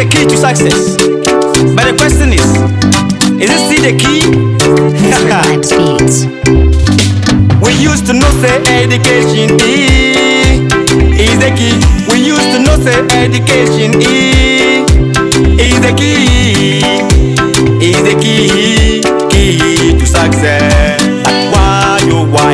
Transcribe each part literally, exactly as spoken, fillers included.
key to success. But the question is, is it still the key? Vibes Beats. We used to know say education is, is the key. We used to know say education is, is the key, is the key, key to success. But why, oh why?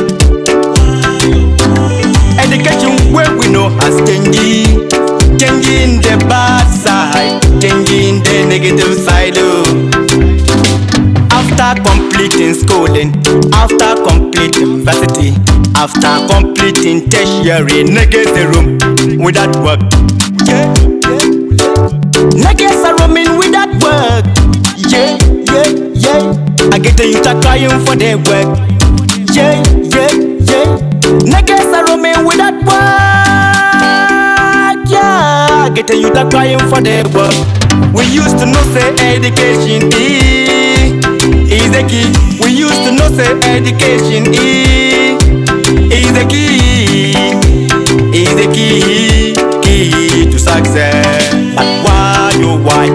Education where we know has changed, changing the bad side, changing the negative side. Oh. After completing schooling, after completing university, after completing tertiary, niggas a room without work. Yeah, yeah, yeah. Niggas are roaming without work. Yeah, yeah, yeah. I get the youth are crying for their work. Yeah, yeah, yeah. Niggas are roaming without work. Yeah, I get the youth are crying for their work. We used to know say education is, is the key. We used to know say education is, is the key, is the key, key to success. But why, oh why?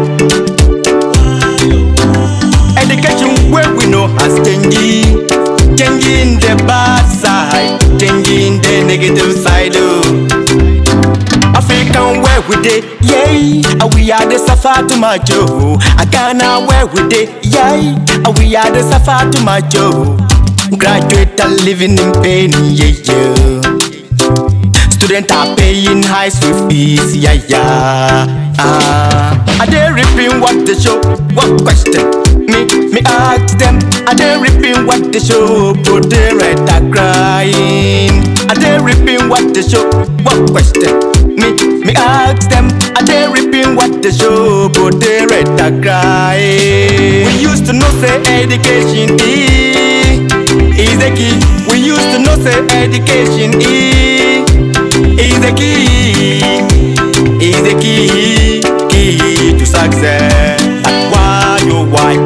Education where we know has changed, changing the bad side, changing the negative side. Oh. African where we dey, yeah, and we are the suffer to my Joe. I Ghana where we dey, yeah, and we are the suffer to my Joe. Graduate are living in pain, yeah, yeah. Students are paying high school fees, yeah, yeah. Ah, are they reaping what they show? What question? Me, me ask them. Are they reaping what they show? But they right are crying. Are they reaping what they show? What question? Me, me ask them. Are they reaping what they show? But they right are crying. We used to know say education is, is the key. We used to know say education is, is the key, is the key, key to success. But why, oh why?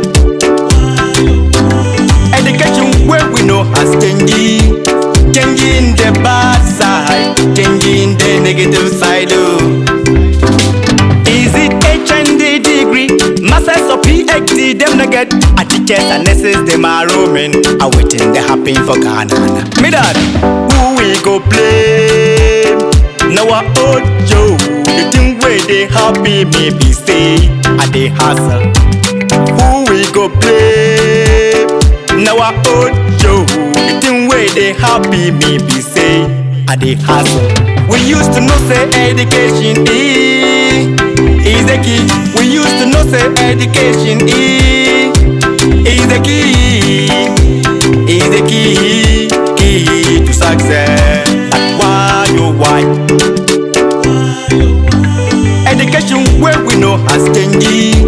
Education where we know has changed, changing the bad side, changing the negative side. Oh. Is it H N D degree, masters or P H D? Them no get a teachers and nurses. Them are roaming, are waiting. They happen for Ghana. Me dad, who we go play? Now I old Joe. The thing where they happy me be say I dey hustle. Who we go play? Now I old Joe. The thing where they happy me be say I dey hustle. We used to know say education is, is the key. We used to know say education is, is the key, is the key, key to success. But why, oh why? Education where we know has changed,